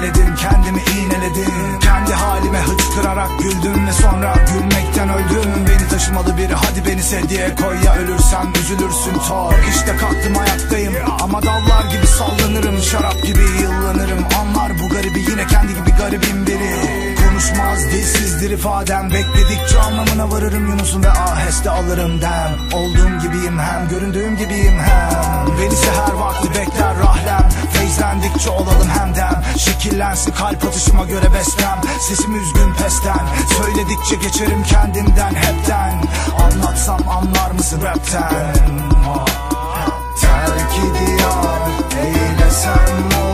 iğneledim, kendimi iğneledim. Kendi halime hıçkırarak güldüm ve sonra gülmekten öldüm. Beni taşımalı biri hadi beni sev diye koy, ya ölürsem üzülürsün tor. İşte kalktım ayaktayım ama dallar gibi sallanırım, şarap gibi yıllanırım. Anlar bu garibi, yine kendi gibi garibim biri. Konuşmaz dilsizdir ifadem, bekledikçe anlamına varırım Yunus'un ve aheste alırım dem. Olduğum gibiyim hem göründüğüm gibiyim hem. Beni seher vakti bekler rahlem, feyzlendikçe olalım hemdem. Şekillensin kalp atışıma göre bestem, sesim üzgün pesten. Söyledikçe geçerim kendimden hepten, anlatsam anlar mısın rapten? Terk diyar eylesem